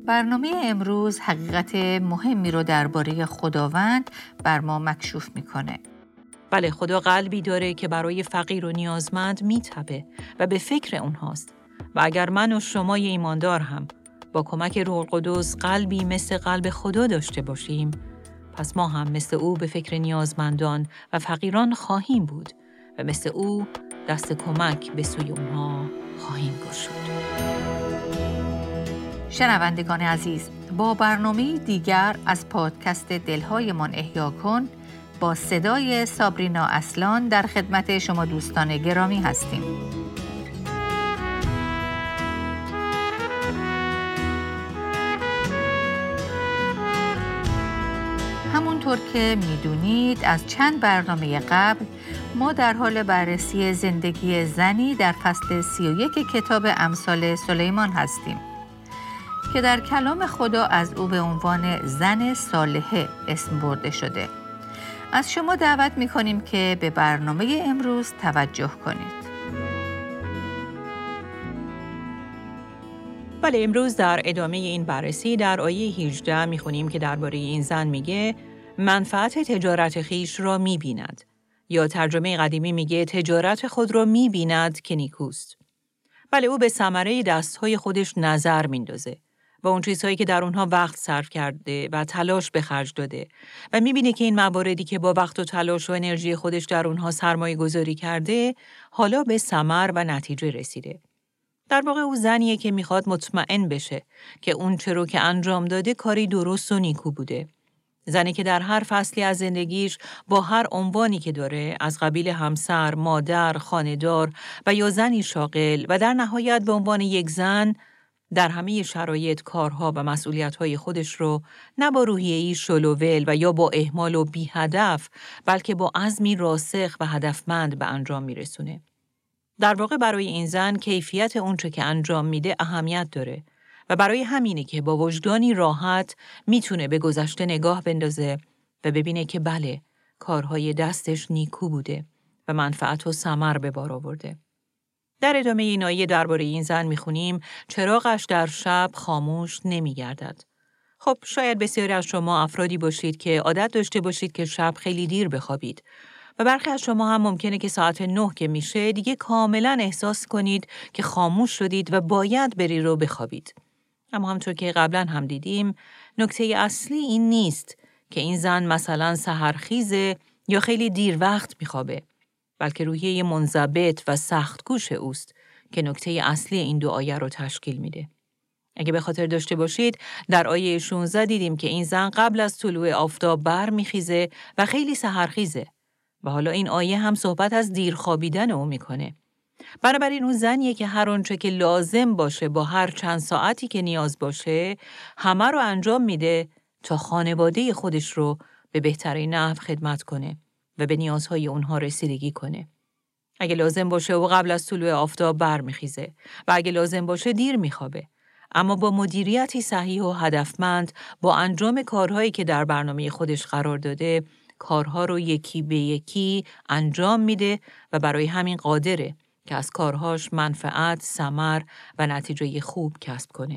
برنامه امروز حقیقت مهمی رو درباره خداوند بر ما مکشوف میکنه. بله، خدا قلبی داره که برای فقیر و نیازمند میتپه و به فکر اونهاست. و اگر من و شمای ایماندار هم با کمک روح القدس قلبی مثل قلب خدا داشته باشیم، پس ما هم مثل او به فکر نیازمندان و فقیران خواهیم بود و مثل او دست کمک به سوی اونها خواهیم گشود. شنوندگان عزیز، با برنامه دیگر از پادکست دلهایمان احیا کن با صدای سابرینا اصلان در خدمت شما دوستان گرامی هستیم. همونطور که میدونید از چند برنامه قبل ما در حال بررسی زندگی زنی در فصل 31 کتاب امثال سلیمان هستیم که در کلام خدا از او به عنوان زن صالحه اسم برده شده. از شما دعوت می‌کنیم که به برنامه امروز توجه کنید. بله، امروز در ادامه این بررسی در آیه 18 می‌خونیم که درباره این زن میگه منفعت تجارت خیش را می‌بیند، یا ترجمه قدیمی میگه تجارت خود را می‌بیند که نیکوست. بله، او به ثمره دست‌های خودش نظر میندازه و اون چیزهایی که در اونها وقت صرف کرده و تلاش به خرج داده و می‌بینه که این مواردی که با وقت و تلاش و انرژی خودش در اونها سرمایه گذاری کرده حالا به ثمر و نتیجه رسیده. در واقع او زنیه که میخواد مطمئن بشه که اون چه رو که انجام داده کاری درست و نیکو بوده. زنی که در هر فصلی از زندگیش با هر عنوانی که داره، از قبیل همسر، مادر، خانه‌دار و یا زنی شاغل و در نهایت به عنوان یک زن در همه شرایط کارها و مسئولیت‌های خودش رو نه با روحیه‌ای شلوول و یا با اهمال و بی هدف، بلکه با عزمی راسخ و هدفمند به انجام میرسونه. در واقع برای این زن کیفیت اونچه که انجام میده اهمیت داره و برای همینه که با وجدانی راحت میتونه به گذشته نگاه بندازه و ببینه که بله، کارهای دستش نیکو بوده و منفعت و ثمر به بار آورده. در ادامه این آیه درباره این زن میخونیم چراغش در شب خاموش نمیگردد. خب شاید بسیاری از شما افرادی باشید که عادت داشته باشید که شب خیلی دیر بخوابید و برخی از شما هم ممکنه که ساعت 9 که میشه دیگه کاملا احساس کنید که خاموش شدید و باید بری رو بخوابید. اما همطور که قبلا هم دیدیم نکته اصلی این نیست که این زن مثلا سحرخیزه یا خیلی دیر وقت میخوابه، بلکه روحیه منضبط و سختگوش اوست که نکته اصلی این دو آیه رو تشکیل میده. اگه به خاطر داشته باشید در آیه 16 دیدیم که این زن قبل از طلوع آفتاب برمیخیزه و خیلی سحرخیزه و حالا این آیه هم صحبت از دیر خوابیدن او میکنه. بنابراین اون زنیه که هر آنچه که لازم باشه با هر چند ساعتی که نیاز باشه همه رو انجام میده تا خانواده خودش رو به بهترین نحو خدمت کنه و به نیازهای اونها رسیدگی کنه. اگه لازم باشه او قبل از طلوع آفتاب برمیخیزه و اگه لازم باشه دیر میخوابه، اما با مدیریتی صحیح و هدفمند با انجام کارهایی که در برنامه خودش قرار داده کارها رو یکی به یکی انجام میده و برای همین قادره که از کارهاش منفعت، ثمر و نتیجه خوب کسب کنه.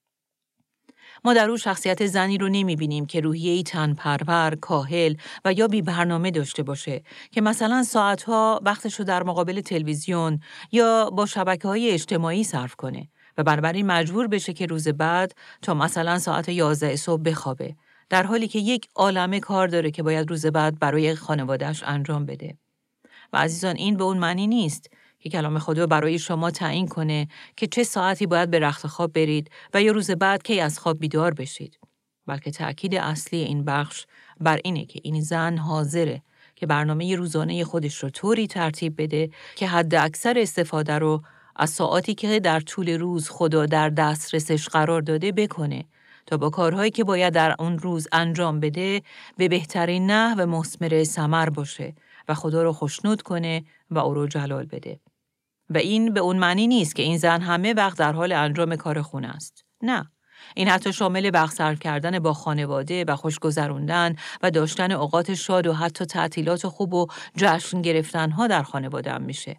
ما در او شخصیت زنی رو نمیبینیم که روحیه‌ای تن‌پرور، کاهل و یا بی برنامه داشته باشه که مثلا ساعتها وقتشو در مقابل تلویزیون یا با شبکه‌های اجتماعی صرف کنه و بنابراین مجبور بشه که روز بعد تا مثلا ساعت 11 صبح بخوابه، در حالی که یک عالمه کار داره که باید روز بعد برای خانواده‌اش انجام بده. و عزیزان، این به اون معنی نیست که کلام خدا برای شما تعیین کنه که چه ساعتی باید به رخت خواب برید و یا روز بعد کی از خواب بیدار بشید، بلکه تأکید اصلی این بخش بر اینه که این زن حاضره که برنامه روزانه خودش رو طوری ترتیب بده که حد اکثر استفاده رو از ساعاتی که در طول روز خدا در دسترسش قرار داده بکنه تا با کارهایی که باید در اون روز انجام بده به بهترین نحو مثمر ثمر باشه و خدا رو خوشنود کنه و او رو جلال بده. و این به اون معنی نیست که این زن همه وقت در حال انجام کار خونه است. نه، این حتی شامل وقت صرف کردن با خانواده و خوش گذروندن و داشتن اوقات شاد و حتی تعطیلات خوب و جشن گرفتنها در خانواده هم میشه.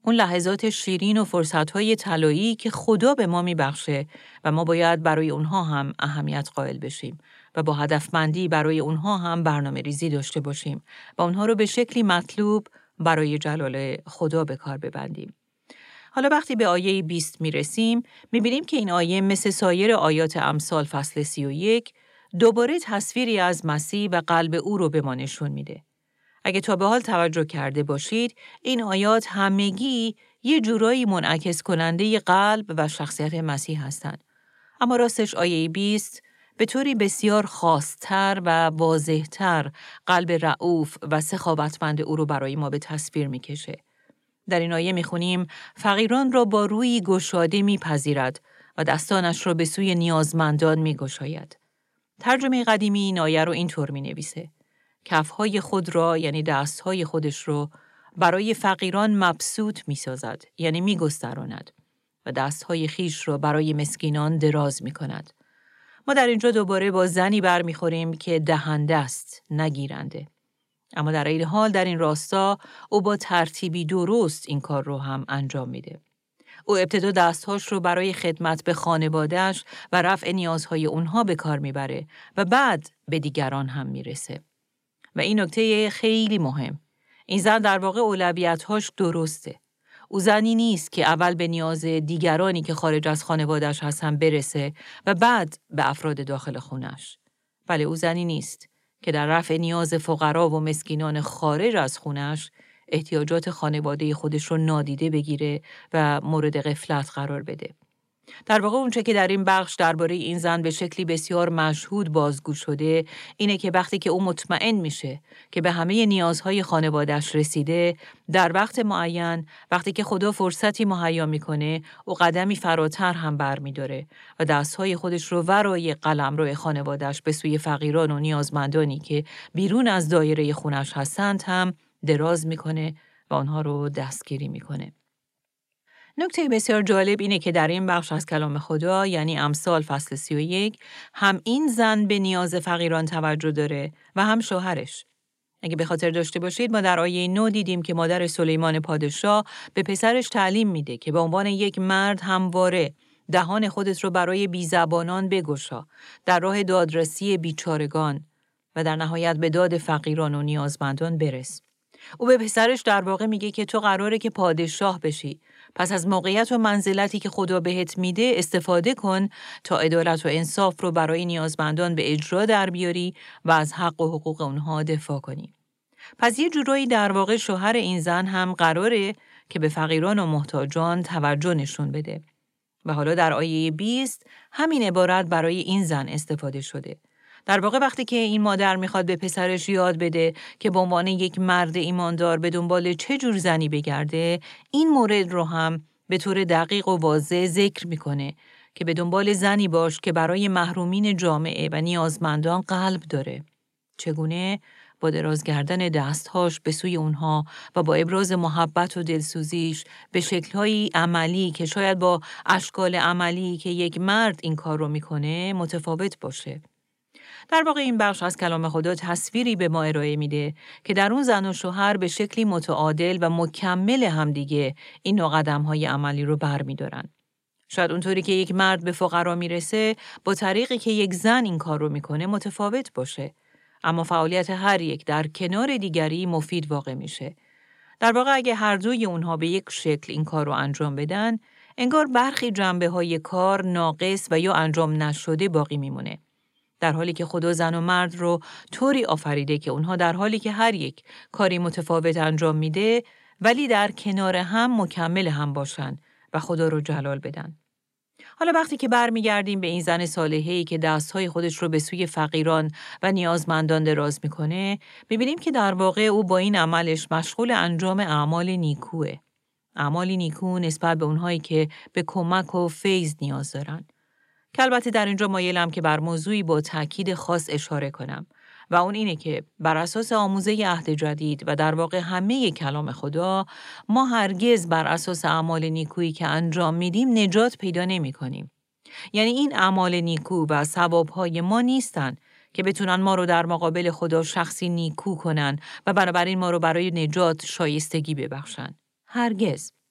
اون لحظات شیرین و فرصت‌های طلایی که خدا به ما میبخشه و ما باید برای اونها هم اهمیت قائل بشیم و با هدفمندی برای اونها هم برنامه ریزی داشته باشیم و اونها رو به شکلی مطلوب برای جلال خدا به کار ببندیم. حالا وقتی به آیه 20 میرسیم، میبینیم که این آیه مثل سایر آیات امثال فصل 31 دوباره تصویری از مسیح و قلب او رو به ما نشون میده. اگه تا به حال توجه کرده باشید، این آیات همگی یه جورایی منعکس کننده قلب و شخصیت مسیح هستند. اما راستش آیه 20 به طوری بسیار خاص‌تر و واضح‌تر قلب رئوف و سخاوتمند او رو برای ما به تصویر میکشه. در این آیه میخونیم فقیران را با روی گشاده میپذیرد و دستانش را به سوی نیازمندان میگشاید. ترجمه قدیمی این آیه رو اینطور مینویسه: کفهای خود را یعنی دستهای خودش رو برای فقیران مبسوط میسازد، یعنی میگستراند، و دستهای خیش را برای مسکینان دراز میکند. ما در اینجا دوباره با زنی برمیخوریم که دهنده است، نگیرنده. اما در این حال در این راستا او با ترتیبی درست این کار رو هم انجام میده. او ابتدا دستهاش رو برای خدمت به خانواده‌اش و رفع نیازهای اونها به کار میبره و بعد به دیگران هم میرسه. و این نکته خیلی مهم. این زن در واقع اولویت‌هاش درسته. او زنی نیست که اول به نیاز دیگرانی که خارج از خانواده‌اش هستن برسه و بعد به افراد داخل خونش. بله، او زنی نیست که در رفع نیاز فقرا و مسکینان خارج از خونش احتیاجات خانواده خودش رو نادیده بگیره و مورد غفلت قرار بده. در واقع اونچه که در این بخش درباره این زن به شکلی بسیار مشهود بازگو شده اینه که وقتی که او مطمئن میشه که به همه نیازهای خانواده‌اش رسیده، در وقت معین وقتی که خدا فرصتی مهیا میکنه او قدمی فراتر هم برمیداره و دستهای خودش رو ورای قلمرو خانواده‌اش به سوی فقیران و نیازمندانی که بیرون از دایره خونش هستند هم دراز میکنه و آنها رو دستگیری میکنه. نکته بسیار جالب اینه که در این بخش از کلام خدا یعنی امثال فصل 31 هم این زن به نیاز فقیران توجه داره و هم شوهرش. اگه به خاطر داشته باشید ما در آیه 9 دیدیم که مادر سلیمان پادشاه به پسرش تعلیم میده که به عنوان یک مرد همواره دهان خودت رو برای بیزبانان بگشا، در راه دادرسی بیچارگان و در نهایت به داد فقیران و نیازمندان برس. او به پسرش در واقع میگه که تو قراره که پادشاه بشی، پس از موقعیت و منزلتی که خدا بهت میده استفاده کن تا عدالت و انصاف رو برای نیازمندان به اجرا در بیاری و از حق و حقوق اونها دفاع کنی. پس یه جورایی در واقع شوهر این زن هم قراره که به فقیران و محتاجان توجه نشون بده. و حالا در آیه 20 همین عبارت برای این زن استفاده شده. در واقع وقتی که این مادر میخواد به پسرش یاد بده که به عنوان یک مرد ایماندار به دنبال چه جور زنی بگرده، این مورد رو هم به طور دقیق و واضح ذکر میکنه که به دنبال زنی باش که برای محرومین جامعه و نیازمندان قلب داره. چگونه؟ با دراز کردن دستهاش به سوی اونها و با ابراز محبت و دلسوزیش به شکل‌های عملی که شاید با اشکال عملی که یک مرد این کار رو میکنه متفاوت باشه. در واقع این بخش از کلام خدا تصویری به ما ارائه میده که در اون زن و شوهر به شکلی متعادل و مکمل همدیگه این نوع قدم‌های عملی رو برمی‌دارن. شاید اونطوری که یک مرد به فقرا میرسه با طریقی که یک زن این کار رو میکنه متفاوت باشه، اما فعالیت هر یک در کنار دیگری مفید واقع میشه. در واقع اگه هر دوی اونها به یک شکل این کار رو انجام بدن، انگار برخی جنبه‌های کار ناقص و یا انجام نشده باقی میمونه. در حالی که خدا زن و مرد رو طوری آفریده که اونها در حالی که هر یک کاری متفاوت انجام میده ولی در کنار هم مکمل هم باشن و خدا رو جلال بدن. حالا وقتی که برمیگردیم به این زن صالحه‌ای که دستهای خودش رو به سوی فقیران و نیازمندان دراز میکنه، میبینیم که در واقع او با این عملش مشغول انجام اعمال نیکوه. اعمالی نیکو نسبت به اونهایی که به کمک و فیض نیاز دارن. که البته در اینجا مایلم که بر موضوعی با تأکید خاص اشاره کنم و اون اینه که بر اساس آموزه عهد جدید و در واقع همه کلام خدا ما هرگز بر اساس اعمال نیکویی که انجام میدیم نجات پیدا نمی کنیم. یعنی این اعمال نیکو و ثوابهای ما نیستن که بتونن ما رو در مقابل خدا شخصی نیکو کنن و بنابراین ما رو برای نجات شایستگی ببخشن. هرگز.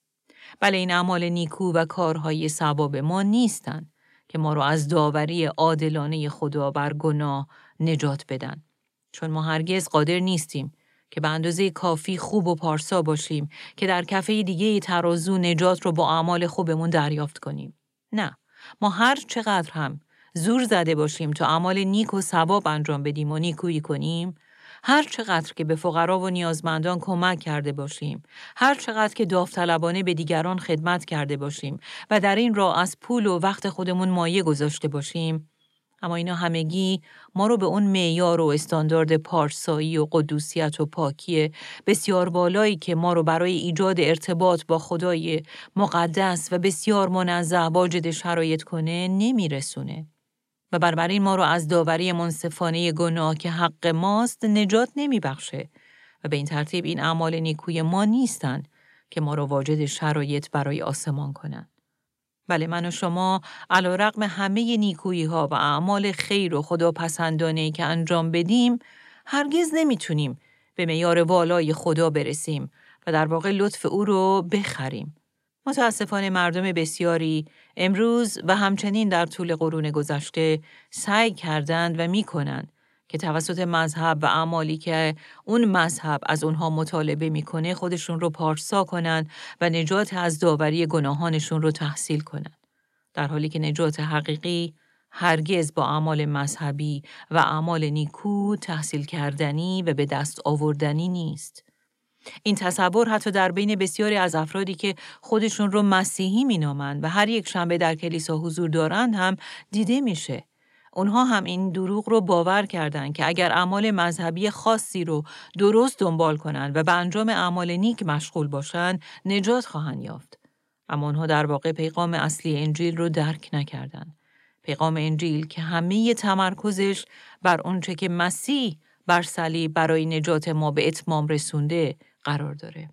بله این اعمال نیکو و کارهای ثواب ما نیستند که ما رو از داوری عادلانه خدا بر گناه نجات بدن. چون ما هرگز قادر نیستیم که به اندازه کافی خوب و پارسا باشیم که در کفه دیگه ترازو نجات رو با اعمال خوبمون دریافت کنیم. نه، ما هر چقدر هم زور زده باشیم تا اعمال نیک و ثواب انجام بدیم و نیکویی کنیم، هر چقدر که به فقرا و نیازمندان کمک کرده باشیم، هر چقدر که داوطلبانه به دیگران خدمت کرده باشیم و در این راه از پول و وقت خودمون مایه گذاشته باشیم، اما اینا همگی ما رو به اون معیار و استاندارد پارسایی و قدوسیت و پاکی بسیار بالایی که ما رو برای ایجاد ارتباط با خدای مقدس و بسیار منزه واجد شرایط کنه نمیرسونه. و بنابراین ما رو از داوری منصفانه گناه که حق ماست نجات نمیبخشه و به این ترتیب این اعمال نیکوی ما نیستن که ما رو واجد شرایط برای آسمان کنن. بله من و شما علیرغم همه نیکویی ها و اعمال خیر و خداپسندانه‌ای که انجام بدیم هرگز نمیتونیم به معیار والای خدا برسیم و در واقع لطف او رو بخریم. متاسفانه مردم بسیاری امروز و همچنین در طول قرون گذشته سعی کردند و میکنند که توسط مذهب و اعمالی که اون مذهب از اونها مطالبه میکنه خودشون رو پارسا کنن و نجات از داوری گناهانشون رو تحصیل کنن. در حالی که نجات حقیقی هرگز با اعمال مذهبی و اعمال نیکو تحصیل کردنی و به دست آوردنی نیست. این تصور حتی در بین بسیاری از افرادی که خودشون رو مسیحی مینامند و هر یک شنبه در کلیسا حضور دارند هم دیده میشه. اونها هم این دروغ رو باور کردند که اگر اعمال مذهبی خاصی رو درست دنبال کنند و به انجام اعمال نیک مشغول باشند، نجات خواهند یافت. اما اونها در واقع پیغام اصلی انجیل رو درک نکردند. پیغام انجیل که همه تمرکزش بر اونچه که مسیح بر صلیب برای نجات ما به اتمام رسونده قرار داره.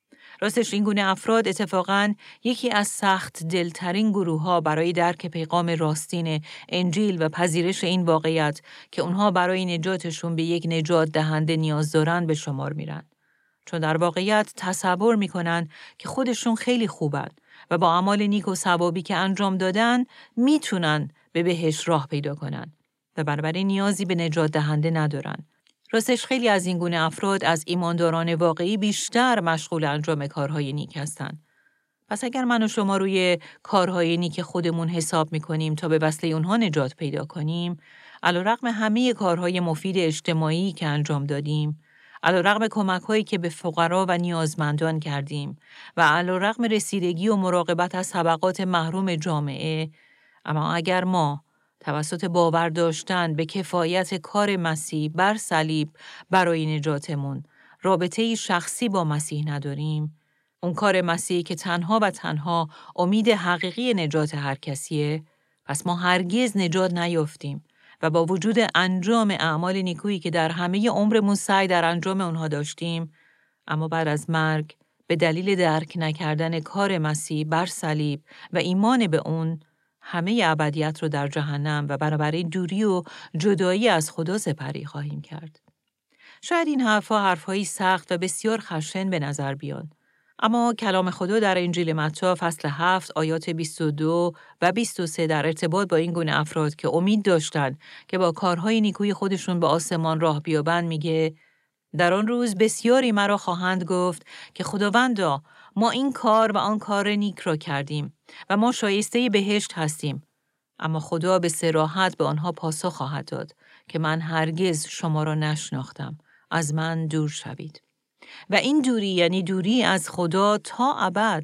راستش این گونه افراد اتفاقاً یکی از سخت دلترین گروه‌ها برای درک پیغام راستین انجیل و پذیرش این واقعیت که اونها برای نجاتشون به یک نجات دهنده نیاز دارن به شمار میرن. چون در واقعیت تصور میکنن که خودشون خیلی خوبن و با اعمال نیک و ثوابی که انجام دادن میتونن به بهشت راه پیدا کنن و بنابراین نیازی به نجات دهنده ندارن. راستش خیلی از این گونه افراد از ایمانداران واقعی بیشتر مشغول انجام کارهای نیک هستند. پس اگر من و شما روی کارهای نیک خودمون حساب میکنیم تا به وسیله اونها نجات پیدا کنیم، علیرغم همه کارهای مفید اجتماعی که انجام دادیم، علیرغم کمک‌هایی که به فقرا و نیازمندان کردیم و علیرغم رسیدگی و مراقبت از طبقات محروم جامعه، اما اگر ما توسط باور داشتن به کفایت کار مسیح بر صلیب برای نجاتمون رابطه‌ای شخصی با مسیح نداریم، اون کار مسیح که تنها و تنها امید حقیقی نجات هر کسیه، پس ما هرگز نجات نیافتیم و با وجود انجام اعمال نیکویی که در همه عمرمون سعی در انجام اونها داشتیم، اما بعد از مرگ به دلیل درک نکردن کار مسیح بر صلیب و ایمان به اون همه ابدیت رو در جهنم و بنابراین دوری و جدایی از خدا سپری خواهیم کرد. شاید این حرفهایی سخت و بسیار خشن به نظر بیان. اما کلام خدا در انجیل متی فصل 7 آیات 22 و 23 در ارتباط با این گونه افراد که امید داشتند که با کارهای نیکوی خودشون به آسمان راه بیابند میگه: در آن روز بسیاری مرا خواهند گفت که خداوندا ما این کار و آن کار نیک را کردیم و ما شایسته بهشت هستیم. اما خدا به صراحت به آنها پاسخ خواهد داد که من هرگز شما را نشناختم، از من دور شوید. و این دوری یعنی دوری از خدا تا ابد،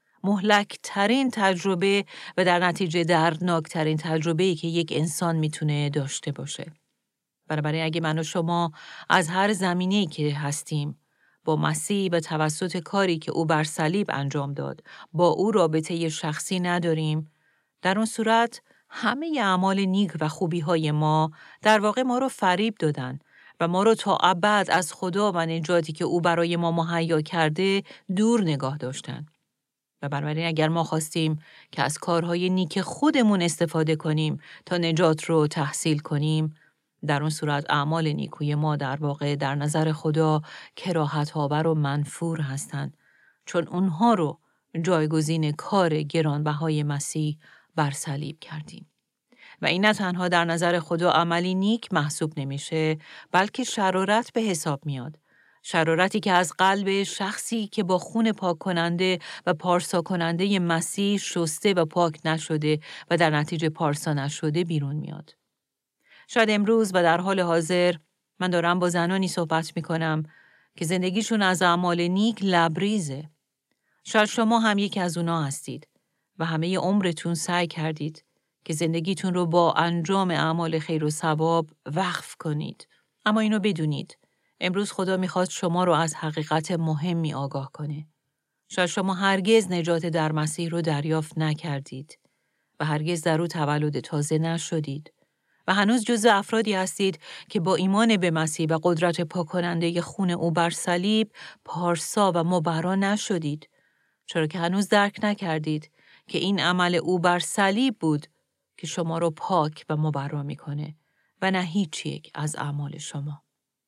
مهلکترین تجربه و در نتیجه دردناکترین تجربه‌ای که یک انسان میتونه داشته باشه. بنابراین اگه من و شما از هر زمینه‌ای که هستیم با مسیح به توسط کاری که او بر صلیب انجام داد با او رابطه شخصی نداریم، در اون صورت همه اعمال نیک و خوبی‌های ما در واقع ما رو فریب دادن و ما رو تا ابد از خدا و نجاتی که او برای ما مهیا کرده دور نگاه داشتن. و بنابراین اگر ما خواستیم که از کارهای نیک خودمون استفاده کنیم تا نجات رو تحصیل کنیم، در اون صورت اعمال نیکوی ما در واقع در نظر خدا کراهت‌آور و منفور هستند، چون اونها رو جایگزین کار گرانبهای مسیح بر صلیب کردیم. و این نه تنها در نظر خدا عملی نیک محسوب نمیشه، بلکه شرارت به حساب میاد. شرارتی که از قلب شخصی که با خون پاک کننده و پارسا کننده مسیح شسته و پاک نشده و در نتیجه پارسا نشده بیرون میاد. شاید امروز و در حال حاضر من دارم با زنانی صحبت میکنم که زندگیشون از اعمال نیک لبریزه. شاید شما هم یکی از اونا هستید و همه عمرتون سعی کردید که زندگیتون رو با انجام اعمال خیر و ثواب وقف کنید. اما اینو بدونید، امروز خدا میخواد شما رو از حقیقت مهمی آگاه کنه. شاید شما هرگز نجات در مسیح رو دریافت نکردید و هرگز در او تولد تازه نشدید و هنوز جزو افرادی هستید که با ایمان به مسیح و قدرت پاک‌کننده خون او بر صلیب پارسا و مبرا نشدید، چرا که هنوز درک نکردید که این عمل او بر صلیب بود که شما رو پاک و مبرا میکنه و نه هیچ یک از اعمال شما.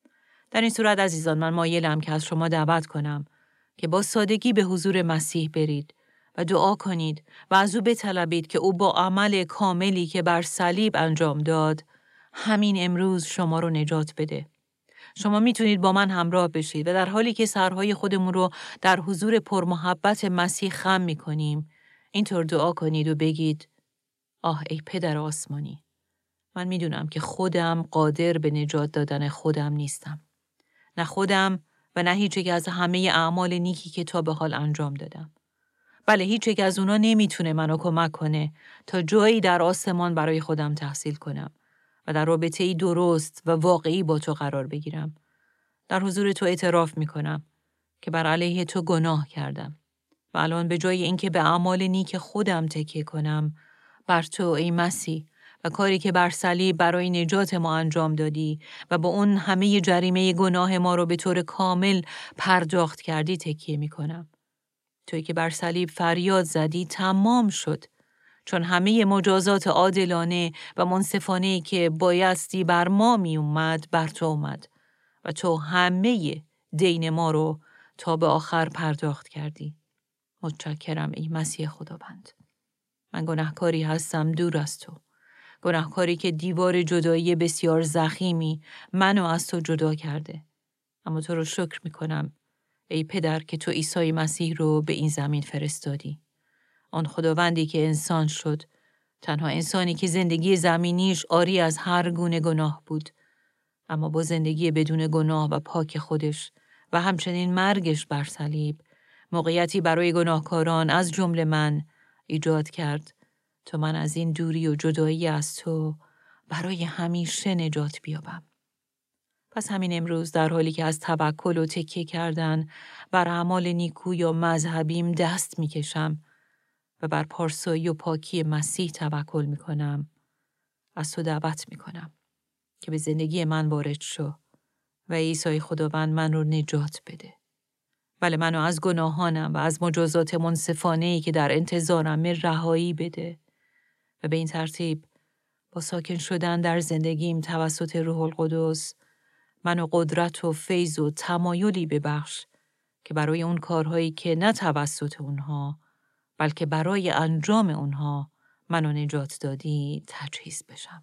در این صورت عزیزان، من مایلم که از شما دعوت کنم که با سادگی به حضور مسیح برید و دعا کنید و از او بطلبید که او با عمل کاملی که بر صلیب انجام داد، همین امروز شما رو نجات بده. شما میتونید با من همراه بشید و در حالی که سرهای خودمون رو در حضور پرمحبت مسیح خم میکنیم، اینطور دعا کنید و بگید: آه ای پدر آسمانی، من میدونم که خودم قادر به نجات دادن خودم نیستم. نه خودم و نه هیچ یک از همه اعمال نیکی که تا به حال انجام دادم. بله، هیچ یک از اونا نمیتونه منو کمک کنه تا جایی در آسمان برای خودم تحصیل کنم و در رابطه‌ای درست و واقعی با تو قرار بگیرم. در حضور تو اعتراف میکنم که بر علیه تو گناه کردم و الان به جای اینکه به اعمال نیک خودم تکیه کنم، بر تو ای مسیح و کاری که بر صلیب برای نجات ما انجام دادی و با اون همه جریمه گناه ما رو به طور کامل پرداخت کردی تکیه میکنم. تویی که بر صلیب فریاد زدی تمام شد، چون همه مجازات عادلانه و منصفانه‌ای که بایستی بر ما می اومد بر تو اومد و تو همه دین ما رو تا به آخر پرداخت کردی. متشکرم ای مسیح خداوند. من گناهکاری هستم دور از تو. گناهکاری که دیوار جدایی بسیار ضخیمی منو از تو جدا کرده. اما تو رو شکر میکنم ای پدر که تو عیسی مسیح رو به این زمین فرستادی. آن خداوندی که انسان شد، تنها انسانی که زندگی زمینیش عاری از هر گونه گناه بود، اما با زندگی بدون گناه و پاک خودش و همچنین مرگش بر صلیب موقعیتی برای گناهکاران از جمله من ایجاد کرد تا من از این دوری و جدایی از تو برای همیشه نجات بیابم. پس همین امروز در حالی که از توکل و تکیه کردن بر اعمال نیکو یا مذهبیم دست میکشم و بر پارسایی و پاکی مسیح توکل میکنم، از تو دعوت میکنم که به زندگی من وارد شو و عیسی خداوند من رو نجات بده. بله، منو از گناهانم و از مجازات منصفانه‌ای که در انتظارم رهایی بده و به این ترتیب با ساکن شدن در زندگیم توسط روح القدس منو قدرت و فیض و تمایلی ببخش که برای اون کارهایی که نه توسط اونها بلکه برای انجام اونها منو نجات دادی تجهیز بشم.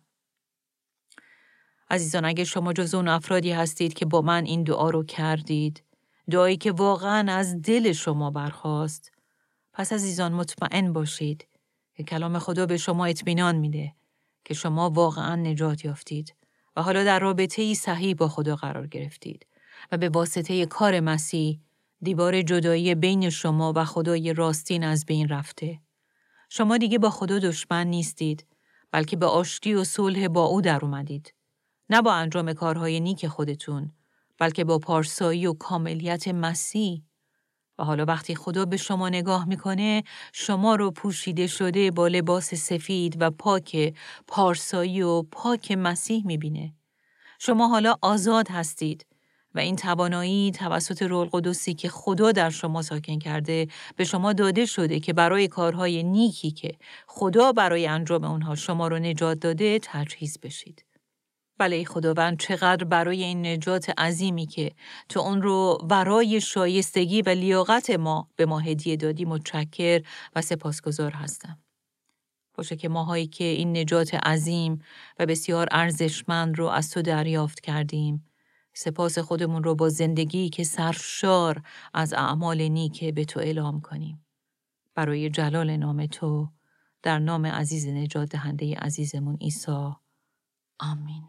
عزیزان، اگه شما جز اون افرادی هستید که با من این دعا رو کردید، دعایی که واقعاً از دل شما برخاست، پس عزیزان مطمئن باشید که کلام خدا به شما اطمینان میده که شما واقعاً نجات یافتید و حالا در رابطه‌ای صحیح با خدا قرار گرفتید و به واسطه کار مسیح دیوار جدایی بین شما و خدای راستین از بین رفته. شما دیگه با خدا دشمن نیستید، بلکه به آشتی و صلح با او در اومدید. نه با انجام کارهای نیک خودتون، بلکه با پارسایی و کاملیت مسیح. و حالا وقتی خدا به شما نگاه میکنه، شما رو پوشیده شده با لباس سفید و پاک پارسایی و پاک مسیح میبینه. شما حالا آزاد هستید و این توانایی توسط روح القدسی که خدا در شما ساکن کرده به شما داده شده که برای کارهای نیکی که خدا برای انجام اونها شما رو نجات داده تجهیز بشید. بله خداوند، چقدر برای این نجات عظیمی که تو اون رو برای شایستگی و لیاقت ما به ما هدیه دادی متشکر و سپاسگزار هستم. باشه که ماهایی که این نجات عظیم و بسیار ارزشمند رو از تو دریافت کردیم، سپاس خودمون رو با زندگی که سرشار از اعمال نیک به تو اعلام کنیم. برای جلال نام تو، در نام عزیز نجات دهنده عزیزمون عیسی. آمین.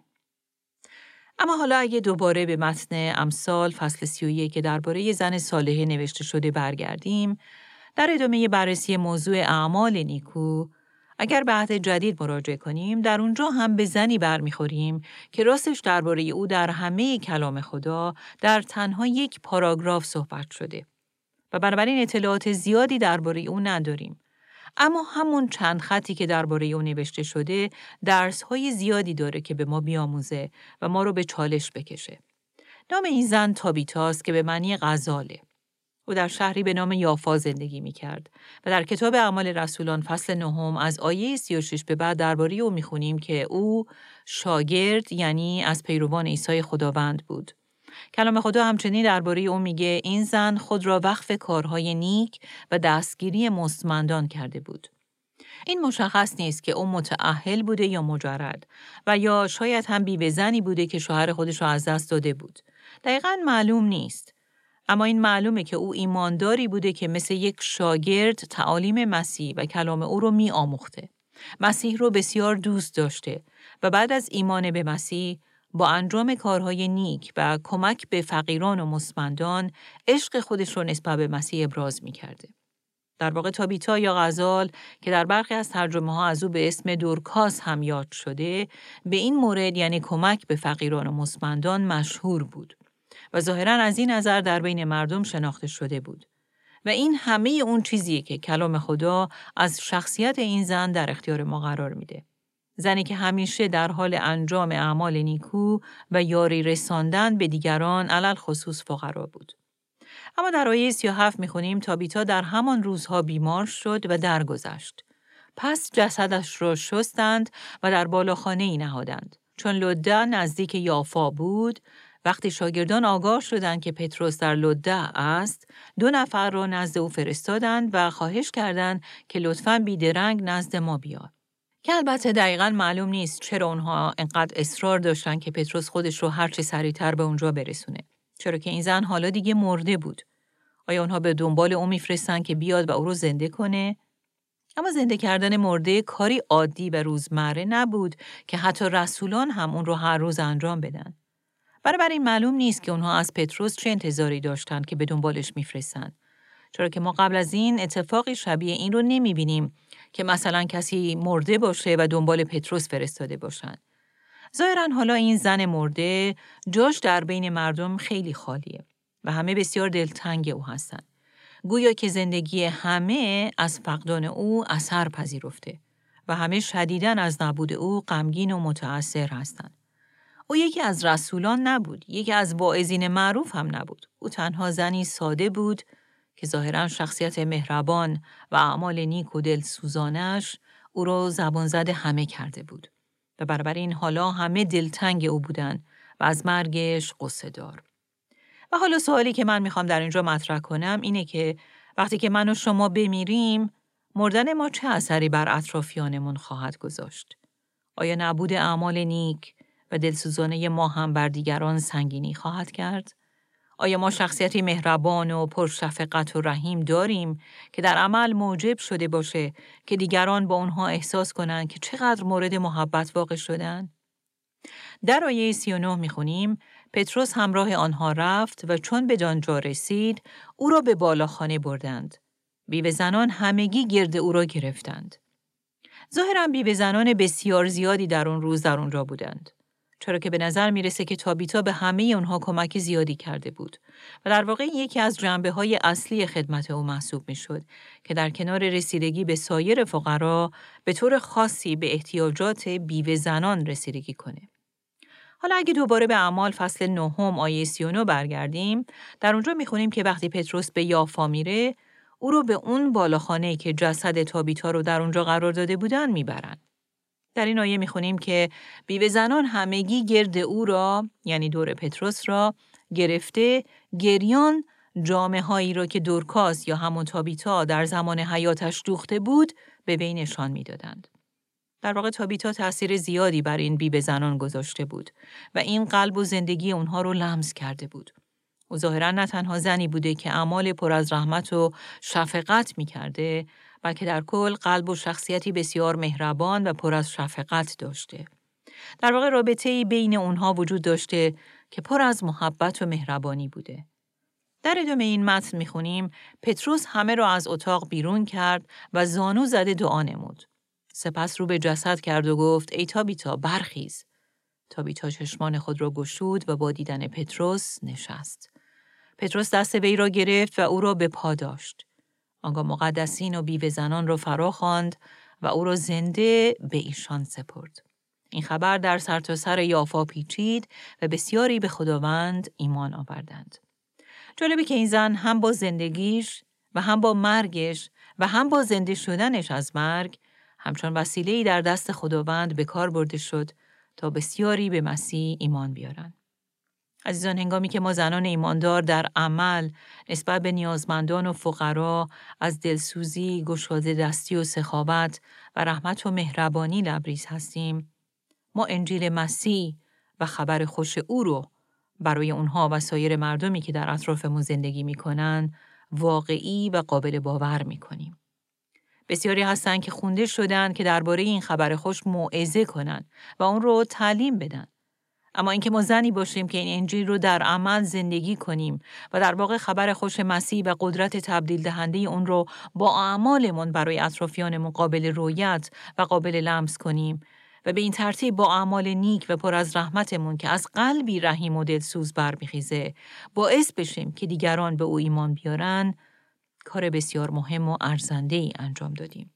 اما حالا اگه دوباره به متن امثال فصل 31 که درباره زن صالحه نوشته شده برگردیم، در ادامه بررسی موضوع اعمال نیکو، اگر به عهد جدید مراجعه کنیم، در اونجا هم به زنی برمیخوریم که راستش درباره او در همه کلام خدا در تنها یک پاراگراف صحبت شده و بنابراین اطلاعات زیادی درباره او نداریم. اما همون چند خطی که درباره او نوشته شده درس‌های زیادی داره که به ما بیاموزه و ما رو به چالش بکشه. نام این زن تابیتاست که به معنی غزاله. او در شهری به نام یافا زندگی می‌کرد و در کتاب اعمال رسولان فصل 9 از آیه 36 به بعد درباره او می‌خونیم که او شاگرد، یعنی از پیروان عیسی خداوند بود. کلام خدا همچنین درباره او میگه این زن خود را وقف کارهای نیک و دستگیری مستمندان کرده بود. این مشخص نیست که او متأهل بوده یا مجرد و یا شاید هم بیوه زنی بوده که شوهر خودش را از دست داده بود. دقیقاً معلوم نیست. اما این معلومه که او ایمانداری بوده که مثل یک شاگرد تعالیم مسیح و کلام او رو می آموخته. مسیح رو بسیار دوست داشته و بعد از ایمان به مسیح با انجام کارهای نیک و کمک به فقیران و مستمندان عشق خودش رو نسبت به مسیح ابراز می کرده. در واقع تابیتا یا غزال که در برخی از ترجمه ها از او به اسم دورکاس هم یاد شده، به این مورد یعنی کمک به فقیران و مستمندان مشهور بود و ظاهراً از این نظر در بین مردم شناخته شده بود. و این همه اون چیزیه که کلام خدا از شخصیت این زن در اختیار ما قرار میده. زنی که همیشه در حال انجام اعمال نیکو و یاری رساندن به دیگران علل خصوص فقرا بود. اما در آیه 37 میخونیم تابیتا در همان روزها بیمار شد و درگذشت. پس جسدش را شستند و در بالاخانه‌ای نهادند. چون لده نزدیک یافا بود، وقتی شاگردان آگاه شدند که پتروس در لده است، 2 نفر را نزد او فرستادند و خواهش کردند که لطفاً بیدرنگ نزد ما بیاد. که البته دقیقاً معلوم نیست چرا اونها انقدر اصرار داشتن که پتروس خودش رو هرچی سریعتر به اونجا برسونه. چرا که این زن حالا دیگه مرده بود. آیا اونها به دنبال او میفرستن که بیاد و او رو زنده کنه؟ اما زنده کردن مرده کاری عادی و روزمره نبود که حتی رسولان هم اون رو هر روز انجام بدن. بنابراین معلوم نیست که اونها از پتروس چه انتظاری داشتن که به دنبالش میفرستن. چرا که ما قبل از این اتفاقی شبیه این رو نمیبینیم که مثلا کسی مرده باشه و دنبال پتروس فرستاده باشن. ظاهراً حالا این زن مرده جاش در بین مردم خیلی خالیه و همه بسیار دلتنگ او هستن. گویا که زندگی همه از فقدان او اثر پذیرفته و همه شدیداً از نبود او غمگین و متأثر هستند. او یکی از رسولان نبود، یکی از واعظین معروف هم نبود. او تنها زنی ساده بود که ظاهراً شخصیت مهربان و اعمال نیک و دلسوزانش او را زبان زده همه کرده بود. و بنابراین حالا همه دلتنگ او بودن و از مرگش غصه دار. و حالا سوالی که من میخوام در اینجا مطرح کنم اینه که وقتی که من و شما بمیریم، مردن ما چه اثری بر اطرافیانمون خواهد گذاشت؟ آیا نبود اعمال نیک و دلسوزانه ما هم بر دیگران سنگینی خواهد کرد؟ آیا ما شخصیتی مهربان و پرشفقت و رحیم داریم که در عمل موجب شده باشه که دیگران با اونها احساس کنند که چقدر مورد محبت واقع شدن؟ در آیه 39 میخونیم پتروس همراه آنها رفت و چون به آنجا رسید او را به بالاخانه بردند. بیوه زنان همگی گرد او را گرفتند. ظاهراً بیوه زنان بسیار زیادی در اون روز در اونجا بودند. چرا که به نظر میرسه که تابیتا به همه اونها کمک زیادی کرده بود و در واقع یکی از جنبه‌های اصلی خدمت او محسوب میشد که در کنار رسیدگی به سایر فقرا به طور خاصی به احتیاجات بیوه زنان رسیدگی کنه. حالا اگه دوباره به اعمال فصل 9 آیه 39 برگردیم، در اونجا میخونیم که وقتی پتروس به یافا میره، او رو به اون بالاخانه‌ای که جسد تابیتا رو در اونجا قرار داده بودن میبرن. در این آیه میخونیم که بیوه زنان همگی گرد او را، یعنی دور پتروس را گرفته، گریان جامه هایی را که دورکاس یا همون تابیتا در زمان حیاتش دوخته بود به وی نشان میدادند. در واقع تابیتا تأثیر زیادی بر این بیوه زنان گذاشته بود و این قلب و زندگی اونها رو لمس کرده بود. او ظاهراً نه تنها زنی بوده که اعمال پر از رحمت و شفقت می‌کرده، بلکه در کل قلب و شخصیتی بسیار مهربان و پر از شفقت داشته. در واقع رابطه‌ای بین اونها وجود داشته که پر از محبت و مهربانی بوده. در ادامه این متن می‌خونیم پتروس همه را از اتاق بیرون کرد و زانو زده دعا نمود. سپس رو به جسد کرد و گفت ای تابیتا برخیز. تابیتا چشمان خود را گشود و با دیدن پتروس نشست. پتروس دست وی را گرفت و او را به پا داشت. آنگاه مقدسین و بیوه زنان را فرا خواند و او را زنده به ایشان سپرد. این خبر در سرتاسر یافا پیچید و بسیاری به خداوند ایمان آوردند. جالبه که این زن هم با زندگیش و هم با مرگش و هم با زنده شدنش از مرگ همچون وسیله‌ای در دست خداوند به کار برده شد تا بسیاری به مسیح ایمان بیارن. عزیزان، هنگامی که ما زنان ایماندار در عمل نسبت به نیازمندان و فقرا از دلسوزی، گشاده دستی و سخاوت و رحمت و مهربانی لبریز هستیم، ما انجیل مسیح و خبر خوش او رو برای اونها و سایر مردمی که در اطرافمون زندگی میکنن واقعی و قابل باور میکنیم. بسیاری هستن که خونده شدن که درباره این خبر خوش موعظه کنن و اون رو تعلیم بدن. اما اینکه ما زنی باشیم که این انجیل رو در عمل زندگی کنیم و در واقع خبر خوش مسیح و قدرت تبدیل دهنده اون رو با اعمالمون برای اطرافیانمون قابل رؤیت و قابل لمس کنیم و به این ترتیب با اعمال نیک و پر از رحمتمون که از قلبی رحیم و دلسوز برمیخیزه باعث بشیم که دیگران به او ایمان بیارن، کار بسیار مهم و ارزنده‌ای انجام دادیم.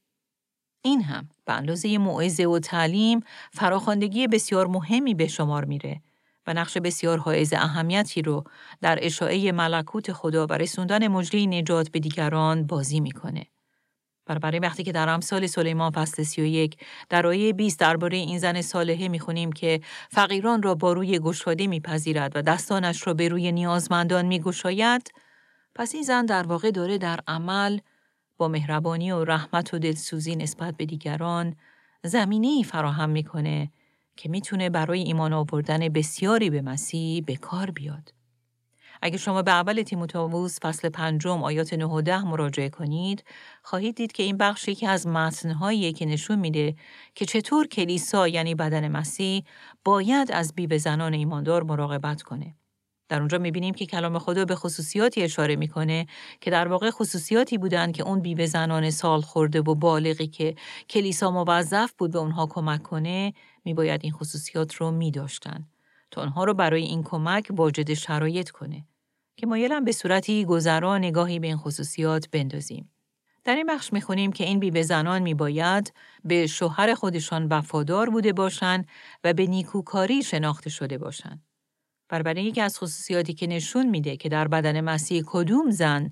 این هم به اندازه موعظه و تعلیم فراخواندگی بسیار مهمی به شمار میره و نقش بسیار حائز اهمیتی رو در اشاعه ملکوت خدا و رسوندن مژده نجات به دیگران بازی میکنه. برای وقتی که در امثال سلیمان فصل 31 در آیه 20 درباره این زن صالحه میخونیم که فقیران را با روی گشاده میپذیرد و دستانش را به روی نیازمندان میگشاید، پس این زن در واقع داره در عمل با مهربانی و رحمت و دلسوزی نسبت به دیگران زمینه‌ای فراهم میکنه که میتونه برای ایمان آوردن بسیاری به مسیح به کار بیاد. اگه شما به اول تیموتائوس فصل 5 آیات 9 و 10 مراجعه کنید، خواهید دید که این بخش یکی از متن‌هاییه که نشون میده که چطور کلیسا یعنی بدن مسیح باید از بیوه زنان ایماندار مراقبت کنه. در اونجا میبینیم که کلام خدا به خصوصیاتی اشاره میکنه که در واقع خصوصیاتی بودن که اون بیوه زنان سال خورده و بالغی که کلیسا موظف بود به اونها کمک کنه میباید این خصوصیات رو میداشتن تا اونها رو برای این کمک واجد شرایط کنه که مایلم به صورتی گذرا نگاهی به این خصوصیات بندازیم. در این بخش میخونیم که این بیوه زنان میباید به شوهر خودشان وفادار بوده باشن و به نیکوکاری شناخته شده باشن. برای یکی از خصوصیاتی که نشون میده که در بدن مسیح کدوم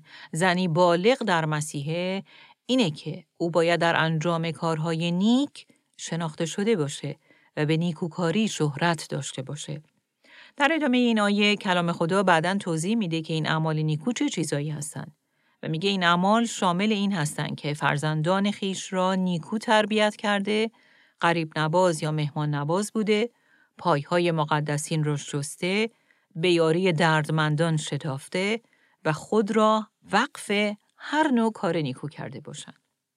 زنی بالغ در مسیحه اینه که او باید در انجام کارهای نیک شناخته شده باشه و به نیکوکاری شهرت داشته باشه. در ادامه این آیه کلام خدا بعداً توضیح میده که این اعمال نیکو چه چیزایی هستن و میگه این اعمال شامل این هستن که فرزندان خیش را نیکو تربیت کرده، غریب نواز یا مهمان نواز بوده، پایهای مقدسین را شسته، به یاری دردمندان شتافته و خود را وقف هر نوع کار نیکو کرده باشند.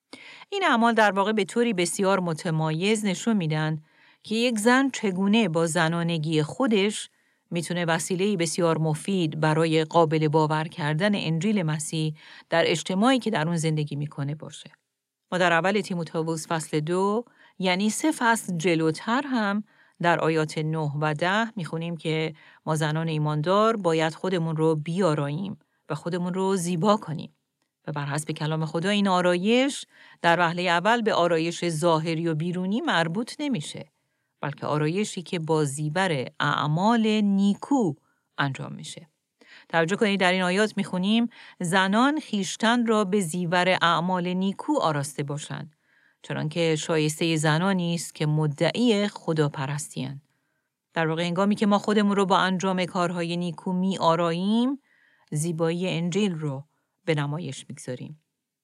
این اعمال در واقع به طوری بسیار متمایز نشون میدن که یک زن چگونه با زنانگی خودش میتونه وسیله‌ای بسیار مفید برای قابل باور کردن انجیل مسیح در اجتماعی که در اون زندگی میکنه باشه. ما در اول تیموتائوس فصل 2 یعنی 3 فصل جلوتر هم در آیات 9 و 10 میخونیم که ما زنان ایماندار باید خودمون رو بیاراییم و خودمون رو زیبا کنیم. و بر حسب کلام خدا این آرایش در وهله اول به آرایش ظاهری و بیرونی مربوط نمیشه، بلکه آرایشی که با زیور اعمال نیکو انجام میشه. توجه کنید در این آیات میخونیم زنان خیشتن را به زیور اعمال نیکو آراسته باشند، چنانکه شایسته زنانی است که مدعی خداپرستی‌اند. در واقع هنگامی که ما خودمون رو با انجام کارهای نیکو می‌آراییم، زیبایی انجیل رو به نمایش می‌گذاریم.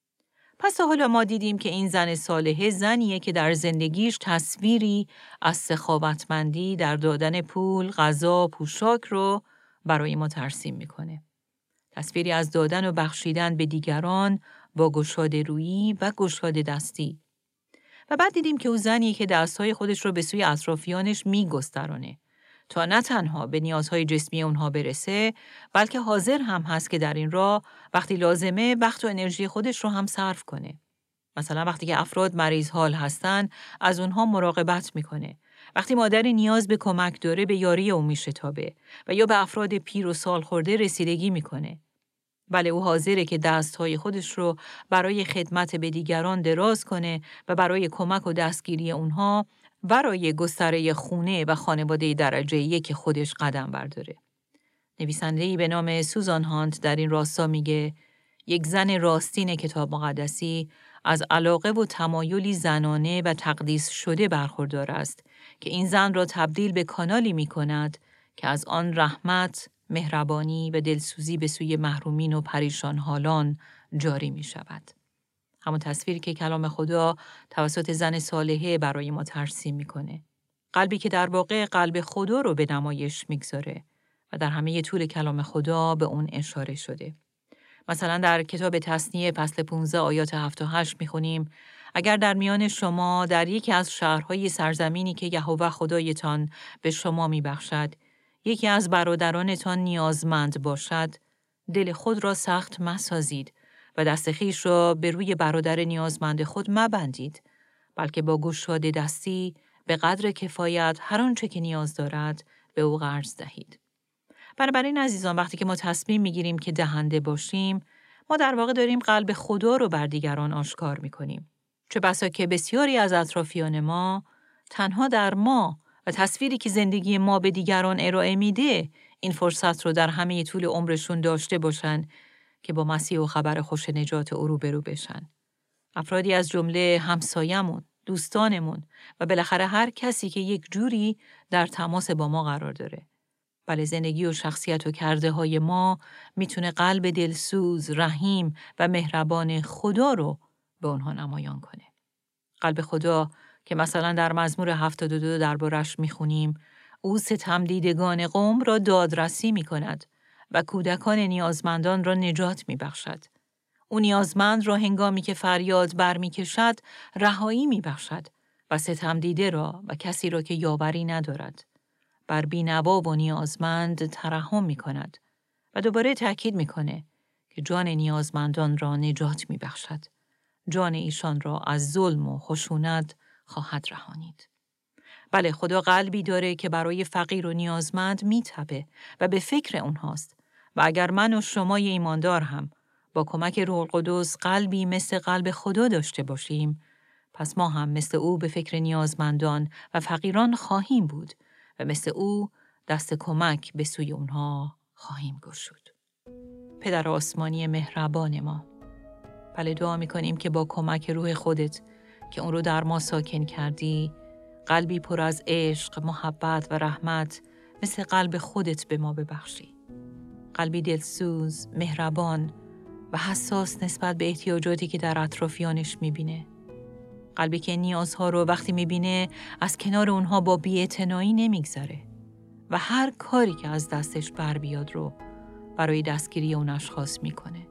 پس تا حالا ما دیدیم که این زن صالحه زنیه که در زندگیش تصویری از سخاوتمندی در دادن پول، غذا، پوشاک رو برای ما ترسیم میکنه. تصویری از دادن و بخشیدن به دیگران با گشاده رویی و گشاده دستی. و بعد دیدیم که او زنیه که دستهای خودش رو به سوی اطرافیانش میگسترانه تا نه تنها به نیازهای جسمی اونها برسه، بلکه حاضر هم هست که در این راه وقتی لازمه وقت و انرژی خودش رو هم صرف کنه. مثلا وقتی که افراد مریض حال هستن، از اونها مراقبت میکنه. وقتی مادری نیاز به کمک داره، به یاری اون میشتابه و یا به افراد پیر و سال خورده رسیدگی میکنه. بله، او حاضره که دستهای خودش رو برای خدمت به دیگران دراز کنه و برای کمک و دستگیری اونها برای گستره خونه و خانواده درجه یک خودش قدم برداره. نویسنده‌ای به نام سوزان هانت در این راستا میگه یک زن راستین کتاب مقدسی از علاقه و تمایلی زنانه و تقدیس شده برخوردار است که این زن را تبدیل به کانالی می کند که از آن رحمت، مهربانی و دلسوزی به سوی محرومین و پریشان حالان جاری می شود. همون تصویری که کلام خدا توسط زن صالحه برای ما ترسیم میکنه. قلبی که در واقع قلب خدا رو به نمایش میگذاره و در همه طول کلام خدا به اون اشاره شده. مثلا در کتاب تثنیه فصل 15 آیات 7 و 8 میخونیم: اگر در میان شما در یکی از شهرهای سرزمینی که یهوه خدایتان به شما میبخشد، یکی از برادرانتان نیازمند باشد، دل خود را سخت مسازید و دست خویش را به روی برادر نیازمند خود مبندید، بلکه با گشاده دستی به قدر کفایت هر آنچه که نیاز دارد به او قرض دهید. بنابراین عزیزان، وقتی که ما تصمیم میگیریم که دهنده باشیم، ما در واقع داریم قلب خدا رو بر دیگران آشکار میکنیم. چه بسا که بسیاری از اطرافیان ما تنها در ما و تصویری که زندگی ما به دیگران ارائه میده این فرصت رو در همه طول عمرشون داشته باشن که با مسیح و خبر خوش نجات او روبرو بشن. افرادی از جمله همسایمون، دوستانمون و بالاخره هر کسی که یک جوری در تماس با ما قرار داره. بله، زندگی و شخصیت و کرده های ما میتونه قلب دلسوز، رحیم و مهربان خدا رو به اونها نمایان کنه. قلب خدا که مثلا در مزمور 72 دربارش میخونیم: او ستم دیدگان قوم را دادرسی میکند و کودکان نیازمندان را نجات میبخشد. او نیازمند را هنگامی که فریاد برمیکشد رهایی میبخشد و ستم دیده را و کسی را که یاوری ندارد بر بی‌نوا و نیازمند ترحم میکند و دوباره تأکید میکنه که جان نیازمندان را نجات میبخشد. جان ایشان را از ظلم و خشونت خواهد رهانید. بله، خدا قلبی داره که برای فقیر و نیازمند میتپه و به فکر اونهاست و اگر من و شمای ایماندار هم با کمک روح القدس قلبی مثل قلب خدا داشته باشیم، پس ما هم مثل او به فکر نیازمندان و فقیران خواهیم بود و مثل او دست کمک به سوی اونها خواهیم گشود. پدر آسمانی مهربان ما، بله دعا میکنیم که با کمک روح خودت که اون رو در ما ساکن کردی، قلبی پر از عشق، محبت و رحمت مثل قلب خودت به ما ببخشی. قلبی دلسوز، مهربان و حساس نسبت به احتیاجاتی که در اطرافیانش میبینه. قلبی که نیازها رو وقتی میبینه از کنار اونها با بی‌اعتنایی نمیگذره و هر کاری که از دستش بر بیاد رو برای دستگیری اون اشخاص میکنه.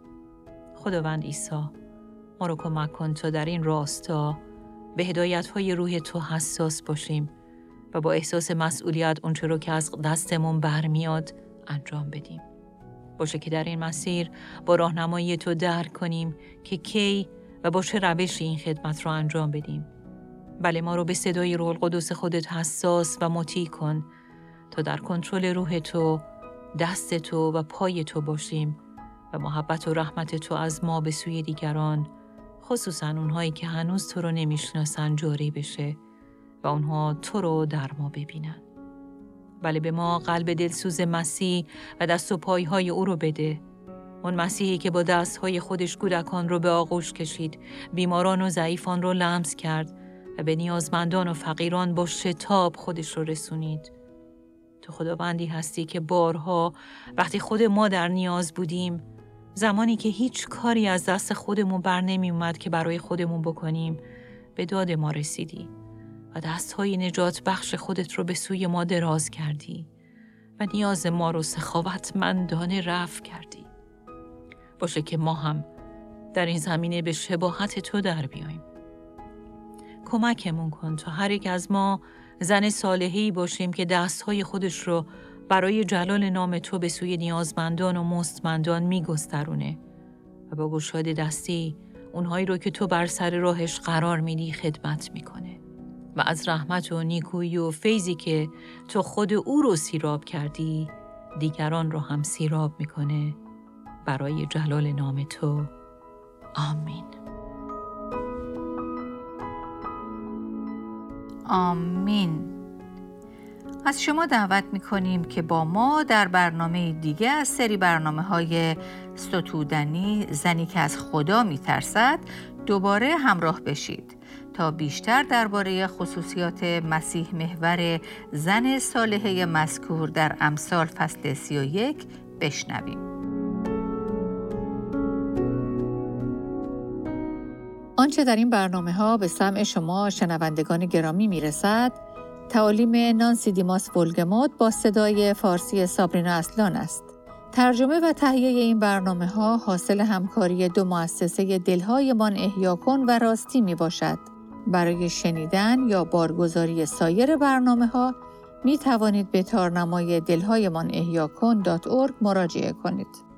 خداوند عیسی، ما رو کمک کن تا در این راستا به هدایت‌های روح تو حساس باشیم و با احساس مسئولیت اونچه رو که از دستمون برمیاد انجام بدیم. باشه که در این مسیر با راهنمایی تو درک کنیم که کی و با چه روشی این خدمت رو انجام بدیم. بله، ما رو به صدای روح القدس خودت حساس و مطیع کن تا در کنترل روح تو، دست تو و پای تو باشیم و محبت و رحمت تو از ما به سوی دیگران، خصوصا اونهایی که هنوز تو رو نمیشناسن، جاری بشه و اونها تو رو در ما ببینن. بله، به ما قلب دلسوز مسیح و دست و پایهای او رو بده اون مسیحی که با دستهای خودش کودکان رو به آغوش کشید، بیماران و ضعیفان رو لمس کرد و به نیازمندان و فقیران با شتاب خودش رو رسونید. تو خداوندی هستی که بارها وقتی خود ما در نیاز بودیم، زمانی که هیچ کاری از دست خودمون بر نمی اومد که برای خودمون بکنیم، به داد ما رسیدی و دستهای نجات بخش خودت رو به سوی ما دراز کردی و نیاز ما رو سخاوتمندانه رفع کردی. باشه که ما هم در این زمینه به شباهت تو در بیاییم. کمکمون کن تا هر یک از ما زن صالحی باشیم که دستهای خودش رو برای جلال نام تو به سوی نیازمندان و مستمندان میگسترونه و با گشاد دستی اونهایی رو که تو بر سر راهش قرار میدی خدمت میکنه و از رحمت و نیکویی و فیضی که تو خود او رو سیراب کردی دیگران رو هم سیراب میکنه برای جلال نام تو. آمین. آمین. از شما دعوت می‌کنیم که با ما در برنامه دیگه از سری برنامه‌های ستودنی زنی که از خدا می‌ترسد دوباره همراه بشید تا بیشتر درباره خصوصیات مسیح محور زن صالحه مذکور در امثال فصل 31 بشنویم. آنچه در این برنامه‌ها به سمع شما شنوندگان گرامی می‌رسد، تعالیم نانسی دیماس ولگموت با صدای فارسی سابرینا اصلان است. ترجمه و تهیه این برنامه‌ها حاصل همکاری دو مؤسسه دلهایمان احیا کن و راستی میباشد. برای شنیدن یا بارگزاری سایر برنامه‌ها می توانید به تارنمای دلهایمان احیا کن .org مراجعه کنید.